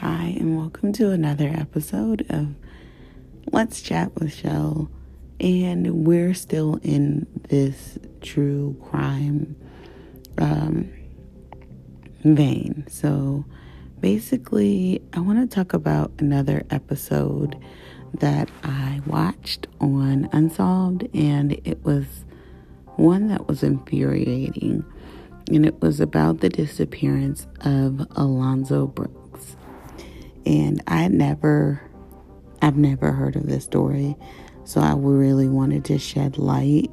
Hi, and welcome to another episode of Let's Chat with Shell. And we're still in this true crime vein. So basically, I want to talk about another episode that I watched on Unsolved, and it was one that was infuriating. And it was about the disappearance of Alonzo Brooks. And I've never heard of this story, so I really wanted to shed light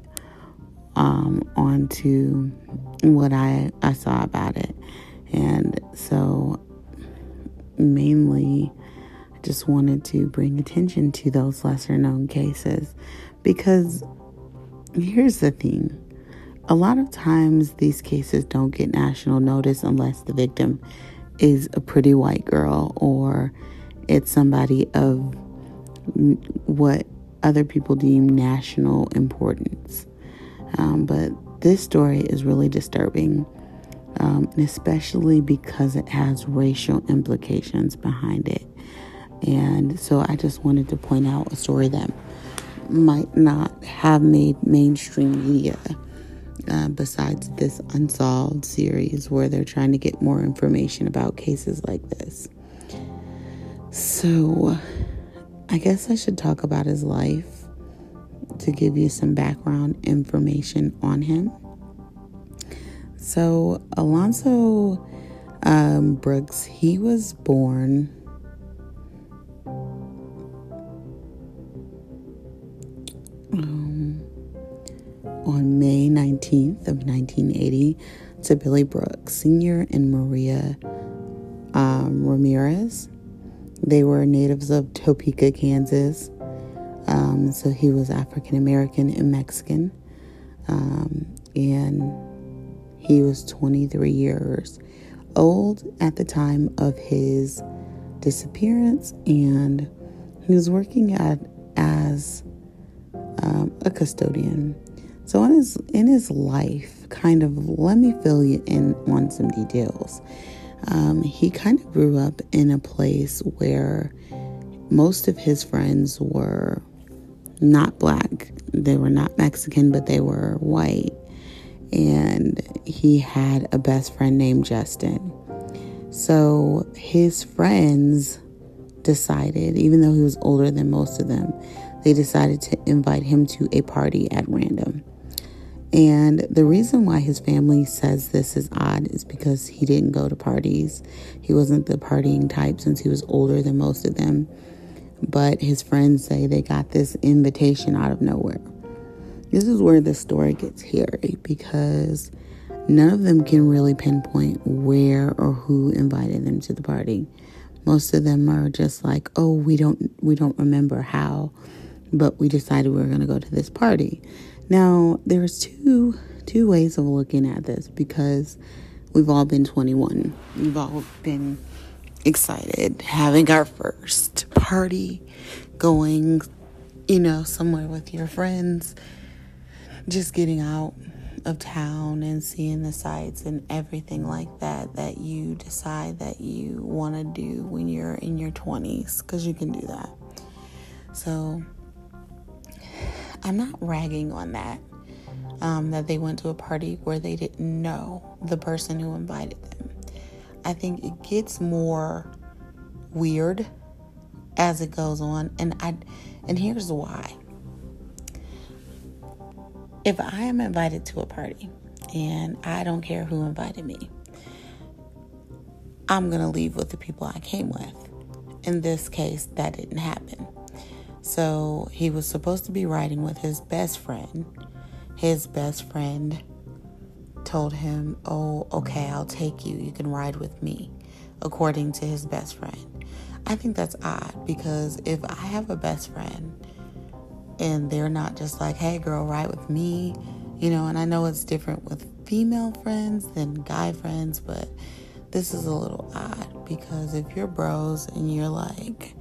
onto what I saw about it. And so mainly I just wanted to bring attention to those lesser known cases, because here's the thing. A lot of times these cases don't get national notice unless the victim is a pretty white girl or it's somebody of what other people deem national importance. But this story is really disturbing, and especially because it has racial implications behind it. And so I just wanted to point out a story that might not have made mainstream media, besides this Unsolved series where they're trying to get more information about cases like this. So I guess I should talk about his life to give you some background information on him. So Alonzo Brooks, he was born on May 19th of 1980 to Billy Brooks Sr. and Maria Ramirez. They were natives of Topeka, Kansas. So he was African American and Mexican. And he was 23 years old at the time of his disappearance, and he was working as a custodian. So in his life, kind of, let me fill you in on some details. He kind of grew up in a place where most of his friends were not black. They were not Mexican, but they were white. And he had a best friend named Justin. So his friends decided, even though he was older than most of them, they decided to invite him to a party at random. And the reason why his family says this is odd is because he didn't go to parties. He wasn't the partying type since he was older than most of them. But his friends say they got this invitation out of nowhere. This is where the story gets hairy, because none of them can really pinpoint where or who invited them to the party. Most of them are just like, oh, we don't remember how, but we decided we were going to go to this party. Now, there's two ways of looking at this, because we've all been 21. We've all been excited, having our first party, going, somewhere with your friends, just getting out of town and seeing the sights and everything like that you decide that you want to do when you're in your 20s, because you can do that. So I'm not ragging on that they went to a party where they didn't know the person who invited them. I think it gets more weird as it goes on, and here's why. If I am invited to a party and I don't care who invited me, I'm going to leave with the people I came with. In this case, that didn't happen. So he was supposed to be riding with his best friend. His best friend told him, oh, okay, I'll take you. You can ride with me, according to his best friend. I think that's odd, because if I have a best friend and they're not just like, hey, girl, ride with me, and I know it's different with female friends than guy friends, but this is a little odd, because if you're bros and you're like,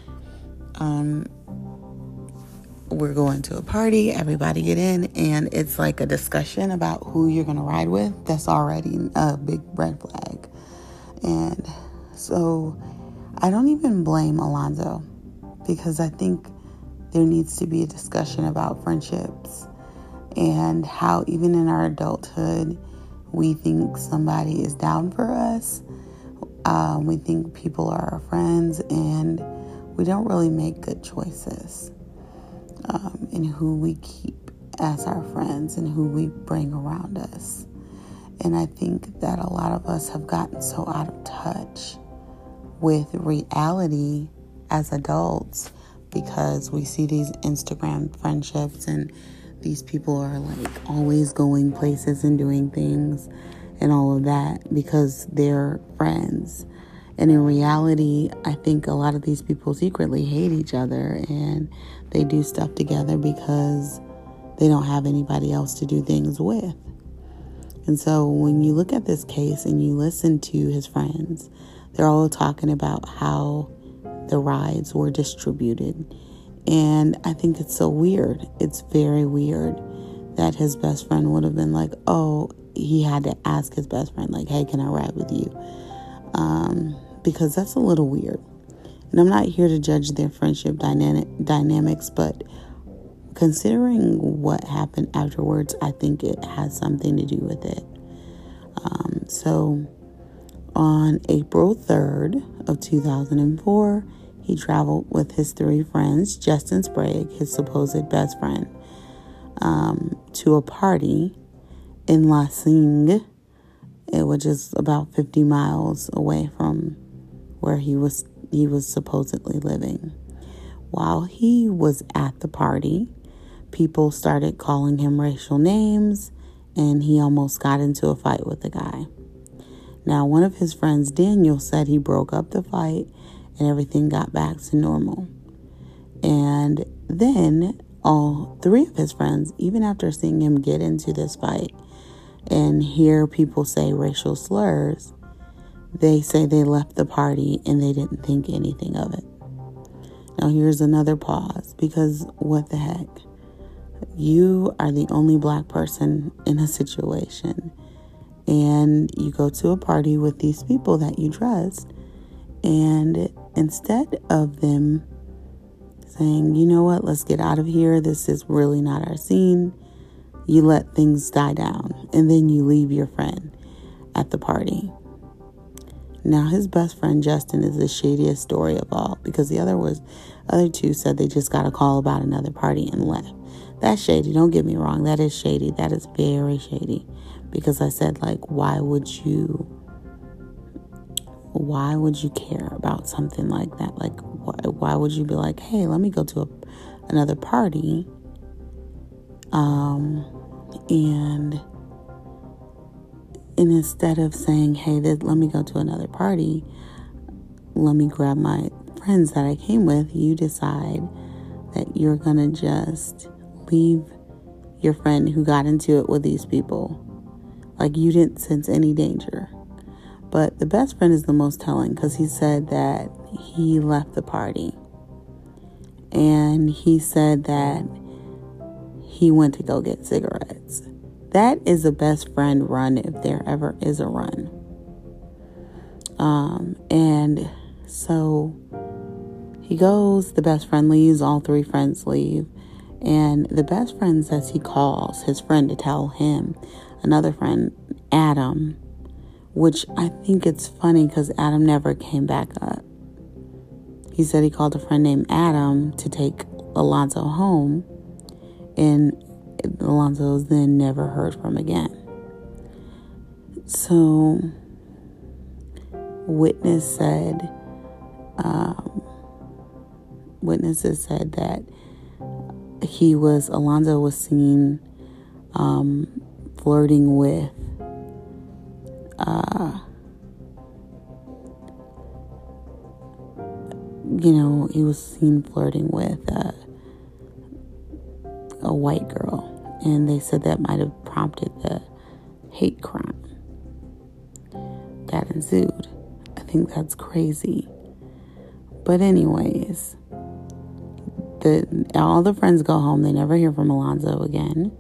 we're going to a party, everybody get in, and it's like a discussion about who you're going to ride with, that's already a big red flag. And so I don't even blame Alonzo, because I think there needs to be a discussion about friendships and how even in our adulthood, we think somebody is down for us. We think people are our friends, and we don't really make good choices in who we keep as our friends and who we bring around us. And I think that a lot of us have gotten so out of touch with reality as adults, because we see these Instagram friendships and these people are like always going places and doing things and all of that because they're friends. And in reality, I think a lot of these people secretly hate each other, and they do stuff together because they don't have anybody else to do things with. And so when you look at this case and you listen to his friends, they're all talking about how the rides were distributed. And I think it's so weird. It's very weird that his best friend would have been like, oh, he had to ask his best friend, like, hey, can I ride with you? Because that's a little weird. And I'm not here to judge their friendship dynamics, but considering what happened afterwards, I think it has something to do with it. So on April 3rd of 2004, he traveled with his 3 friends, Justin Sprague, his supposed best friend, to a party in Lansing, which is about 50 miles away from where he was supposedly living. While he was at the party, people started calling him racial names, and he almost got into a fight with the guy. Now, one of his friends, Daniel, said he broke up the fight and everything got back to normal. And then all 3 of his friends, even after seeing him get into this fight and hear people say racial slurs, they say they left the party and they didn't think anything of it. Now, here's another pause, because what the heck? You are the only black person in a situation, and you go to a party with these people that you trust, and instead of them saying, you know what, let's get out of here, this is really not our scene, you let things die down, and then you leave your friend at the party. Now, his best friend, Justin, is the shadiest story of all, because the other 2 said they just got a call about another party and left. That's shady. Don't get me wrong. That is shady. That is very shady. Because I said, like, why would you care about something like that? Like, why would you be like, hey, let me go to another party, and instead of saying, hey, let me go to another party, let me grab my friends that I came with, you decide that you're going to just leave your friend who got into it with these people. Like, you didn't sense any danger. But the best friend is the most telling, because he said that he left the party. And he said that he went to go get cigarettes. That is a best friend run if there ever is a run. And so he goes, the best friend leaves, all 3 friends leave. And the best friend says he calls his friend to tell him, another friend, Adam, which I think it's funny because Adam never came back up. He said he called a friend named Adam to take Alonzo home, and Alonzo was then never heard from again. So witnesses said that Alonzo was seen flirting with he was seen flirting with a white girl, and they said that might have prompted the hate crime that ensued. I think that's crazy. But anyways, all the friends go home. They never hear from Alonzo again.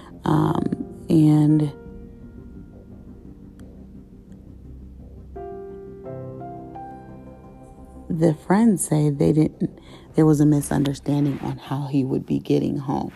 And the friends say there was a misunderstanding on how he would be getting home.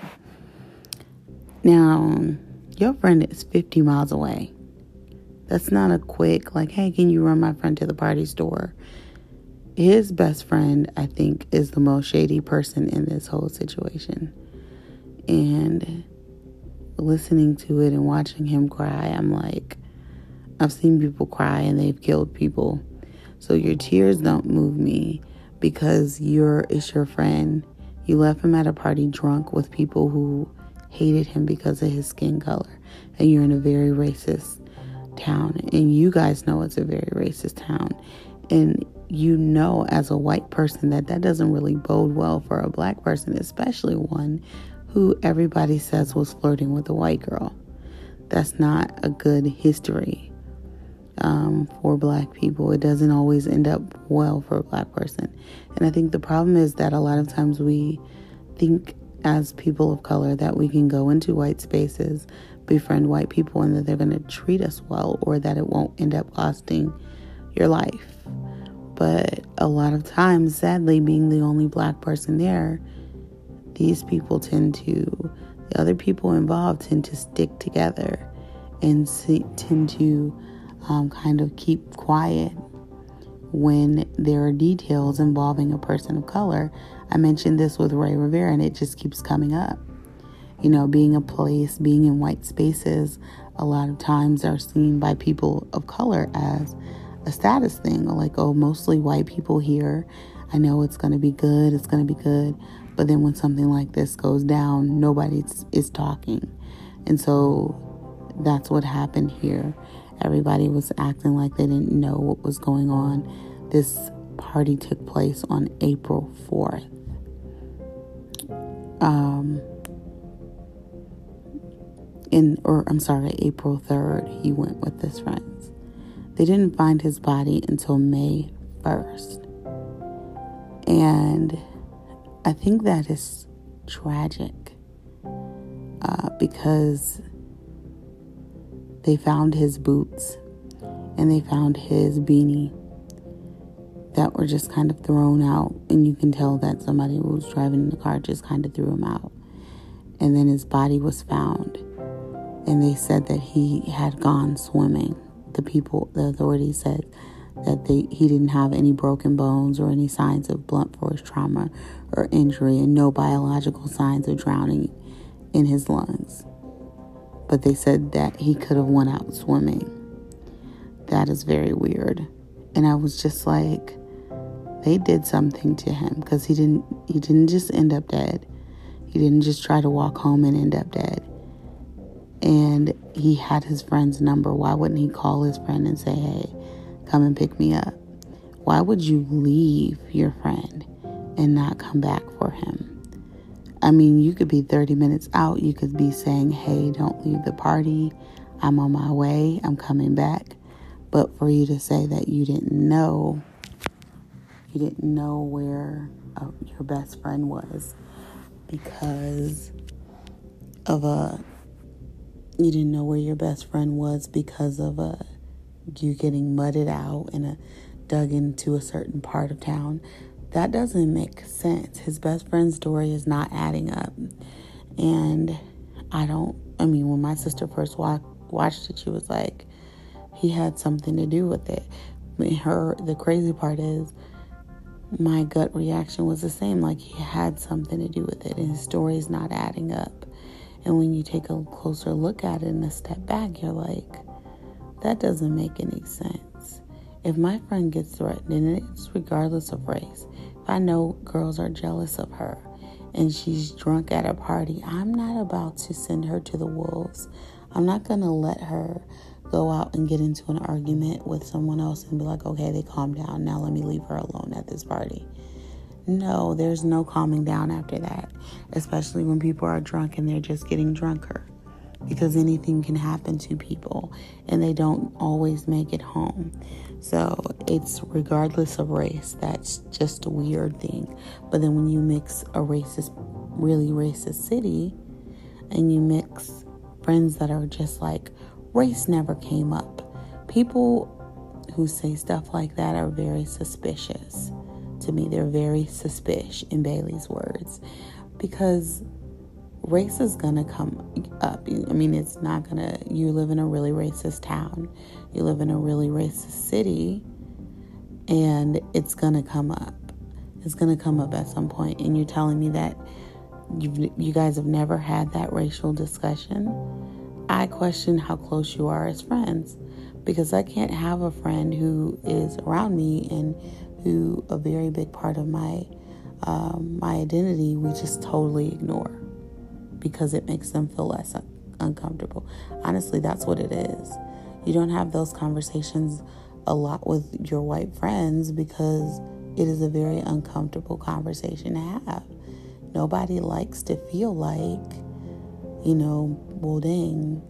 Now, your friend is 50 miles away. That's not a quick, like, hey, can you run my friend to the party store? His best friend, I think, is the most shady person in this whole situation. And listening to it and watching him cry, I'm like, I've seen people cry and they've killed people. So your tears don't move me because it's your friend. You left him at a party drunk with people who hated him because of his skin color. And you're in a very racist town. And you guys know it's a very racist town. And you know as a white person that doesn't really bode well for a black person, especially one who everybody says was flirting with a white girl. That's not a good history for black people. It doesn't always end up well for a black person. And I think the problem is that a lot of times we think as people of color that we can go into white spaces, befriend white people, and that they're going to treat us well, or that it won't end up costing your life. But a lot of times, sadly, being the only black person there, these people the other people involved tend to stick together and tend to kind of keep quiet when there are details involving a person of color. I mentioned this with Ray Rivera, and it just keeps coming up. Being in white spaces, a lot of times are seen by people of color as a status thing. Like, oh, mostly white people here. I know it's going to be good. It's going to be good. But then when something like this goes down, nobody is talking. And so that's what happened here. Everybody was acting like they didn't know what was going on. This party took place on April 4th. April 3rd, he went with his friends. They didn't find his body until May 1st. And I think that is tragic because they found his boots and they found his beanie that were just kind of thrown out. And you can tell that somebody who was driving in the car just kind of threw him out. And then his body was found. And they said that he had gone swimming. The authorities said that he didn't have any broken bones or any signs of blunt force trauma or injury, and no biological signs of drowning in his lungs. But they said that he could have went out swimming. That is very weird. And I was just like, they did something to him, because he didn't just end up dead. He didn't just try to walk home and end up dead. And he had his friend's number. Why wouldn't he call his friend and say, hey, come and pick me up? Why would you leave your friend and not come back for him? I mean, you could be 30 minutes out. You could be saying, hey, don't leave the party. I'm on my way. I'm coming back. But for you to say that you didn't know where your best friend was because of you getting mudded out and dug into a certain part of town, that doesn't make sense. His best friend's story is not adding up. And when my sister first watched it, she was like, he had something to do with it. The crazy part is, my gut reaction was the same. Like, he had something to do with it, and his story is not adding up. And when you take a closer look at it and a step back, you're like, that doesn't make any sense. If my friend gets threatened, and it's regardless of race, if I know girls are jealous of her and she's drunk at a party, I'm not about to send her to the wolves. I'm not going to let her go out and get into an argument with someone else and be like, okay, they calmed down. Now let me leave her alone at this party. No, there's no calming down after that, especially when people are drunk and they're just getting drunker, because anything can happen to people and they don't always make it home. So it's regardless of race. That's just a weird thing. But then when you mix a really racist city, and you mix friends that are just like, race never came up. People who say stuff like that are very suspicious to me. They're very suspicious, in Bailey's words, because race is going to come up. I mean, it's not going to, you live in a really racist town, you live in a really racist city, and it's going to come up. It's going to come up at some point. And you're telling me that you guys have never had that racial discussion? I question how close you are as friends, because I can't have a friend who is around me and who a very big part of my identity we just totally ignore because it makes them feel less uncomfortable. Honestly, that's what it is. You don't have those conversations a lot with your white friends because it is a very uncomfortable conversation to have. Nobody likes to feel like, well, dang,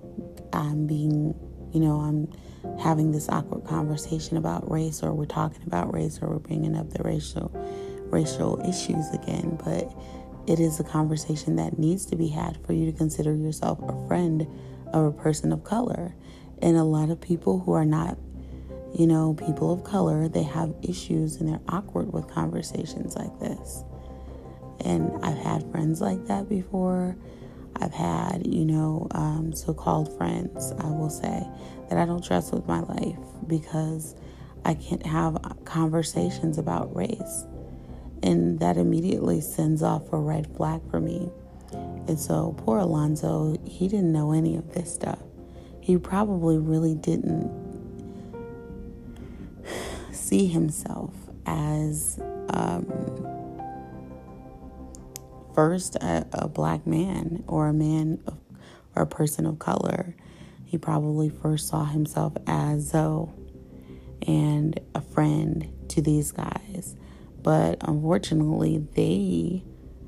I'm having this awkward conversation about race, or we're talking about race, or we're bringing up the racial issues again. But it is a conversation that needs to be had for you to consider yourself a friend of a person of color. And a lot of people who are not, people of color, they have issues and they're awkward with conversations like this. And I've had friends like that before. I've had, so-called friends, I will say, that I don't trust with my life because I can't have conversations about race. And that immediately sends off a red flag for me. And so poor Alonzo, he didn't know any of this stuff. He probably really didn't see himself as first a black man or a man or a person of color. He probably first saw himself as Zoe and a friend to these guys. But unfortunately, they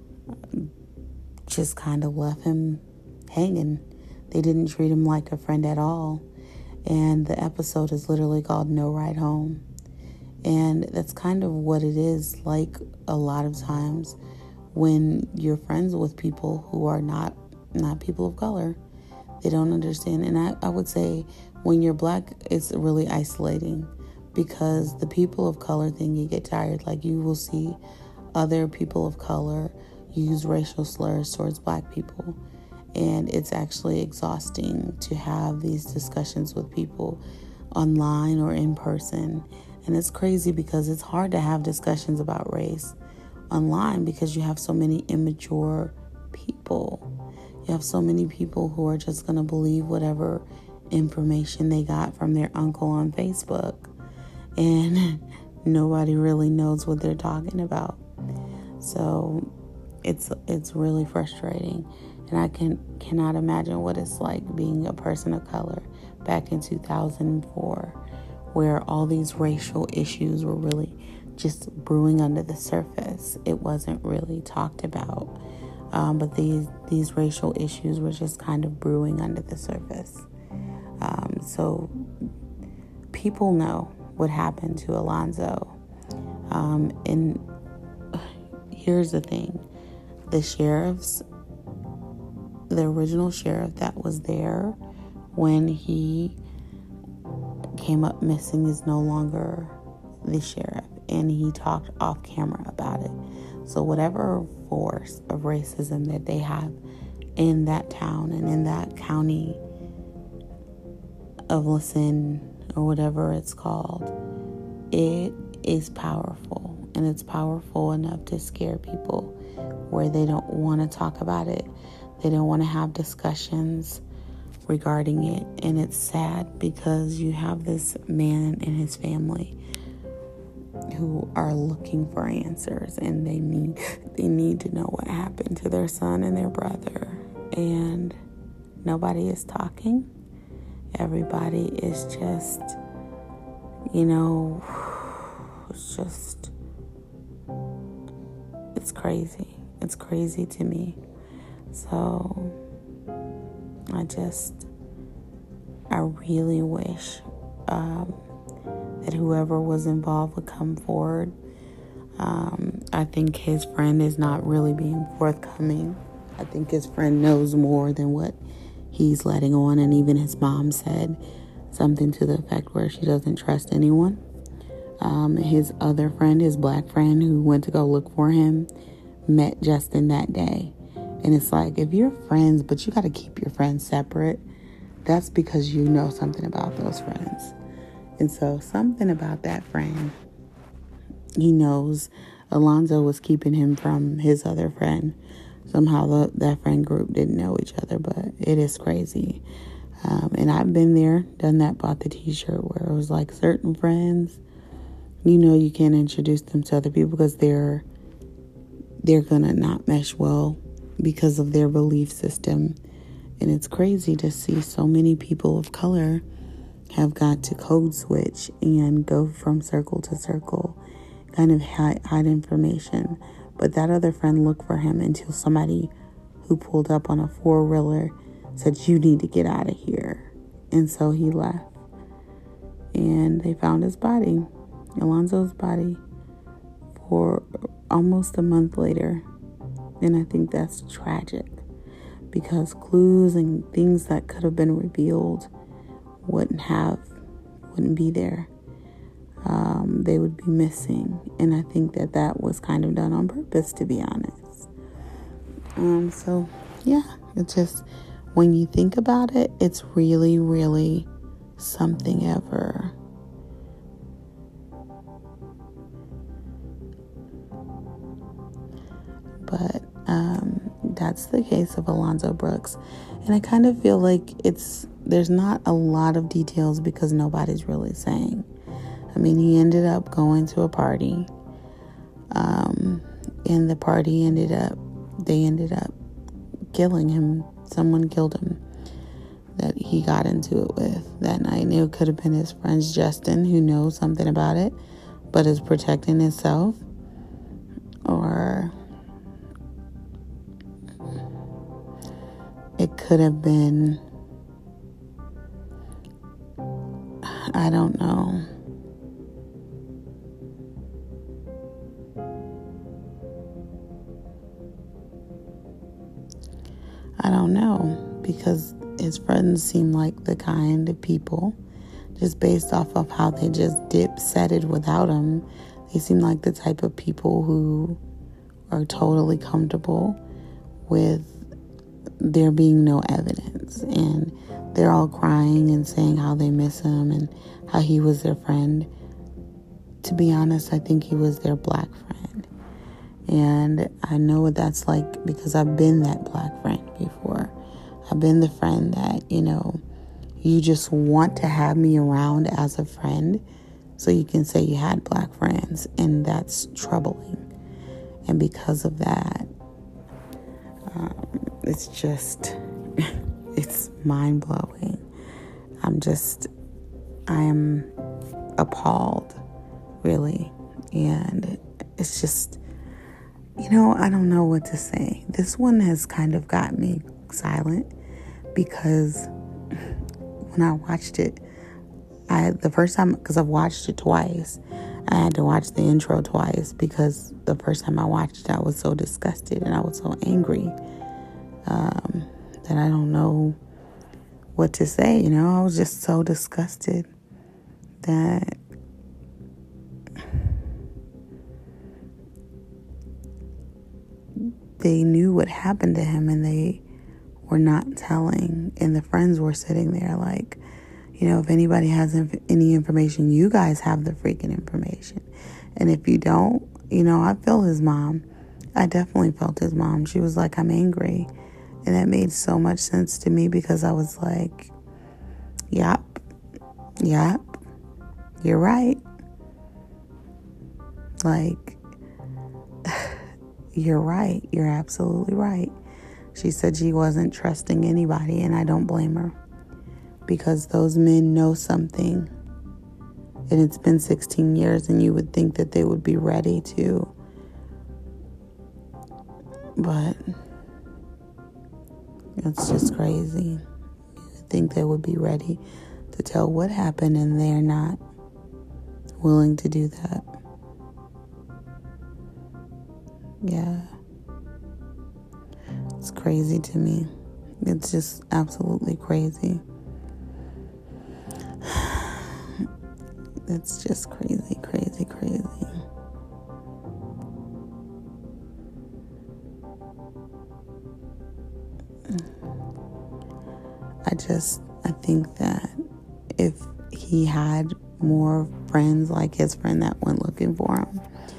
just kind of left him hanging. They didn't treat him like a friend at all. And the episode is literally called No Ride Home. And that's kind of what it is like a lot of times when you're friends with people who are not people of color. They don't understand. And I would say when you're black, it's really isolating because the people of color thing, you get tired. Like you will see other people of color use racial slurs towards black people. And it's actually exhausting to have these discussions with people online or in person. And it's crazy because it's hard to have discussions about race online because you have so many immature people. You have so many people who are just going to believe whatever information they got from their uncle on Facebook. And nobody really knows what they're talking about. So it's really frustrating. And I cannot imagine what it's like being a person of color back in 2004, where all these racial issues were really just brewing under the surface. It wasn't really talked about. But these racial issues were just kind of brewing under the surface. So people know what happened to Alonzo. And here's the thing. The original sheriff that was there when he came up missing is no longer the sheriff. And he talked off camera about it. So whatever force of racism that they have in that town and in that county of Lassen or whatever it's called, it is powerful. And it's powerful enough to scare people where they don't want to talk about it. They don't want to have discussions regarding it. And it's sad because you have this man and his family who are looking for answers, and they need to know what happened to their son and their brother, and nobody is talking. Everybody is just, it's crazy. It's crazy to me. So I really wish that whoever was involved would come forward. I think his friend is not really being forthcoming. I think his friend knows more than what he's letting on. And even his mom said something to the effect where she doesn't trust anyone. His other friend, his black friend who went to go look for him, met Justin that day. And it's like, if you're friends, but you got to keep your friends separate, that's because you know something about those friends. And so something about that friend, he knows Alonzo was keeping him from his other friend. Somehow that friend group didn't know each other, but it is crazy. And I've been there, done that, bought the t-shirt where it was like certain friends, you can't introduce them to other people because they're gonna not mesh well because of their belief system. And it's crazy to see so many people of color have got to code switch and go from circle to circle, kind of hide information. But that other friend looked for him until somebody who pulled up on a four-wheeler said, "You need to get out of here." And so he left. And they found his body, Alonzo's body, for almost a month later. And I think that's tragic because clues and things that could have been revealed wouldn't be there. They would be missing. And I think that was kind of done on purpose, to be honest. So yeah, it's just, when you think about it, it's really, really something ever. But that's the case of Alonzo Brooks. And I kind of feel like there's not a lot of details because nobody's really saying. I mean, he ended up going to a party. And the party they ended up killing him. Someone killed him that he got into it with that night. And it could have been his friend Justin, who knows something about it, but is protecting himself. Or it could have been, I don't know. I don't know, because his friends seem like the kind of people, just based off of how they just setted without him, they seem like the type of people who are totally comfortable with there being no evidence. And they're all crying and saying how they miss him and how he was their friend. To be honest, I think he was their black friend. And I know what that's like because I've been that black friend before. I've been the friend that, you just want to have me around as a friend so you can say you had black friends. And that's troubling. And because of that, it's just, it's mind-blowing. I am appalled, really. And it's just, I don't know what to say. This one has kind of got me silent because when I watched it, the first time, because I've watched it twice, I had to watch the intro twice because the first time I watched it, I was so disgusted and I was so angry that I don't know what to say. I was just so disgusted that they knew what happened to him and they were not telling. And the friends were sitting there like, if anybody has any information, you guys have the freaking information. And if you don't, I feel his mom. I definitely felt his mom. She was like, "I'm angry." And that made so much sense to me because I was like, yep, you're right. Like, you're right. You're absolutely right. She said she wasn't trusting anybody, and I don't blame her because those men know something. And it's been 16 years, and you would think that they would be ready to. But it's just crazy. You would think they would be ready to tell what happened, and they're not willing to do that. Yeah. It's crazy to me. It's just absolutely crazy. It's just crazy, crazy, crazy. I think that if he had more friends like his friend that went looking for him,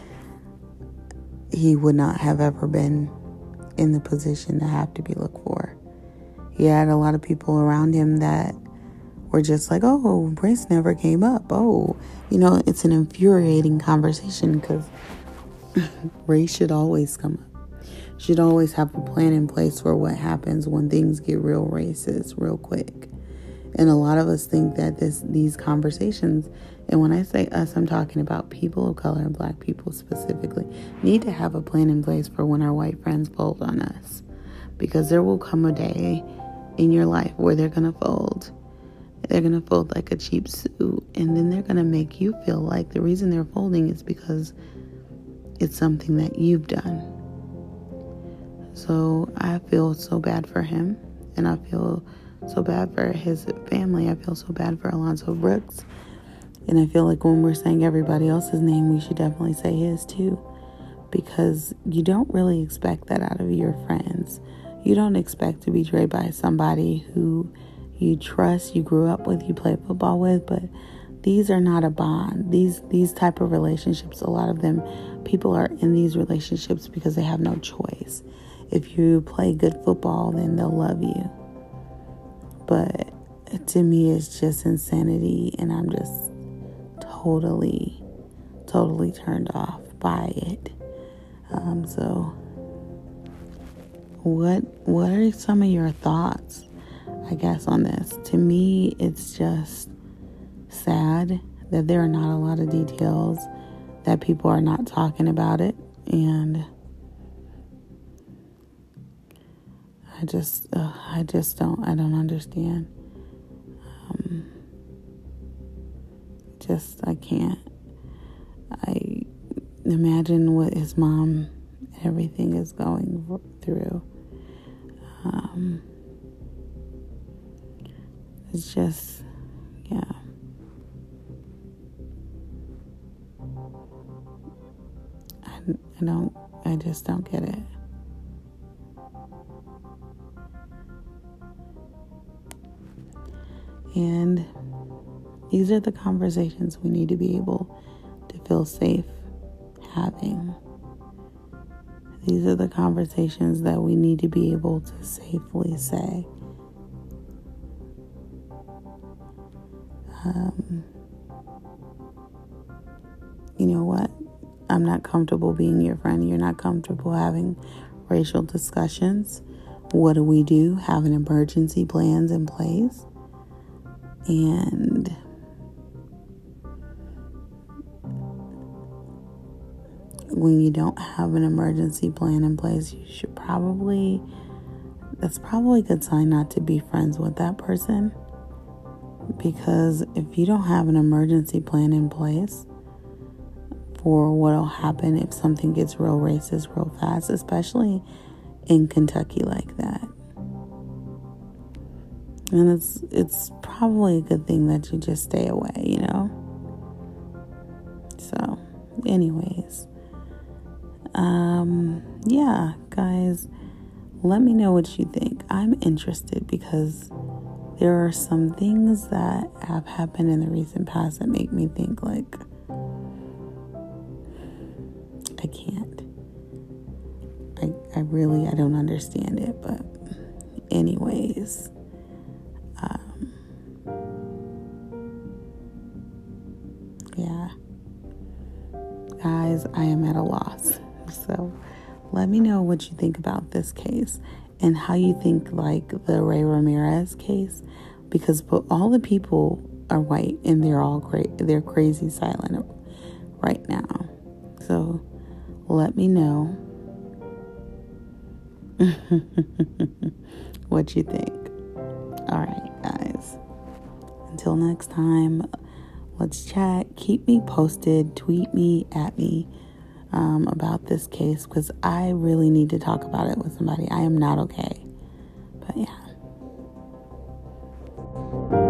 he would not have ever been in the position to have to be looked for. He had a lot of people around him that were just like, oh, race never came up. Oh, it's an infuriating conversation because race should always come up. Should always have a plan in place for what happens when things get real racist real quick. And a lot of us think that these conversations, and when I say us, I'm talking about people of color and black people specifically, need to have a plan in place for when our white friends fold on us. Because there will come a day in your life where they're going to fold. They're going to fold like a cheap suit. And then they're going to make you feel like the reason they're folding is because it's something that you've done. So I feel so bad for him. And I feel so bad for his family. I feel so bad for Alonzo Brooks. And I feel like when we're saying everybody else's name, we should definitely say his too. Because you don't really expect that out of your friends. You don't expect to be betrayed by somebody who you trust, you grew up with, you play football with, but these are not a bond. These type of relationships, a lot of them, people are in these relationships because they have no choice. If you play good football, then they'll love you. But to me, it's just insanity, and I'm just totally turned off by it. So what are some of your thoughts, I guess, on this? To me, it's just sad that there are not a lot of details, that people are not talking about it, and I don't understand. I can't. I imagine what his mom and everything is going through. It's just, yeah. I just don't get it. And these are the conversations we need to be able to feel safe having. These are the conversations that we need to be able to safely say. You know what? I'm not comfortable being your friend. You're not comfortable having racial discussions. What do? Have an emergency plans in place. And when you don't have an emergency plan in place, that's probably a good sign not to be friends with that person. Because if you don't have an emergency plan in place for what'll happen if something gets real racist real fast, especially in Kentucky like that. And it's probably a good thing that you just stay away, So, anyways. Yeah, guys, let me know what you think. I'm interested because there are some things that have happened in the recent past that make me think like, I can't. I don't understand it, but anyways. Yeah. Guys, I am at a loss. So let me know what you think about this case and how you think like the Ray Ramirez case, because all the people are white and they're all great. They're crazy silent right now. So let me know what you think. All right, guys. Until next time, let's chat. Keep me posted. Tweet me at me about this case because I really need to talk about it with somebody. I am not okay. But yeah.